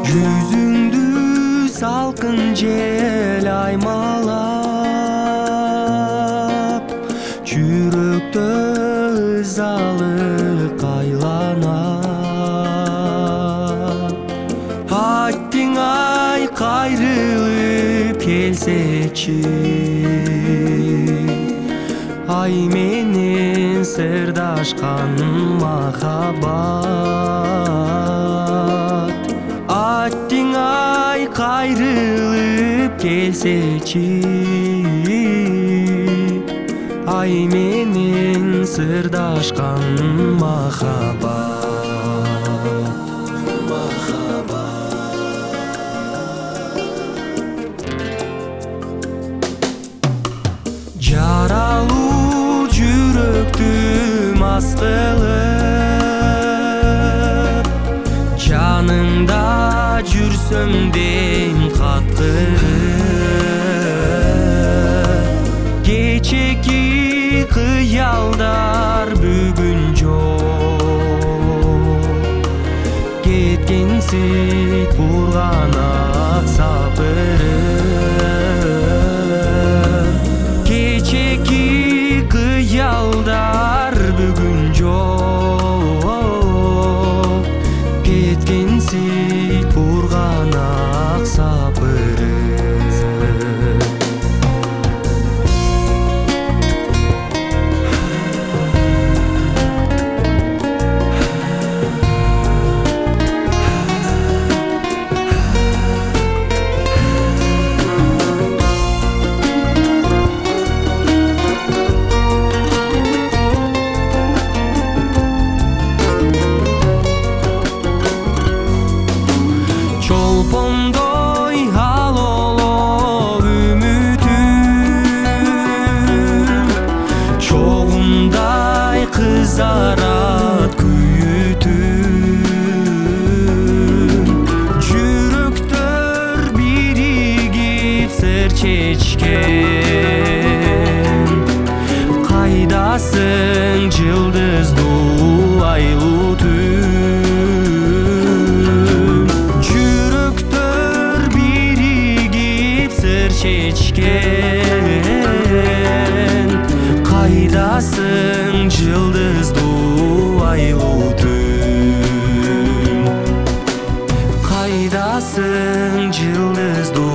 Yüzüңдү салкын жел аймалап, жүрөктө ызалык айланат. Аттиң ай кайрылып келсечи, ай менен сырдашкан махаббат. Аттиң ай кайрылып келсечи, ай менен сырдашкан махаббат. Жаралуу жүрөктү мас кылып, жаныңда жүрсөм дейм каткырып. Кечеки кыялдар бүгүн жок, кеткенсиз бурганак сапырып. Кечеки кыялдар бүгүн жок, кеткенсиз бурганак сапырып. Чолпондой алоло үмүтүм, чогундай кызарат күйүтүм. Жүрөктөр биригип сыр чечкен, кайдасың жылдыздуу айлуу түн. Чечкен, кайдасың жылдыздуу айлуу түн. Кайдасың жылдыздуу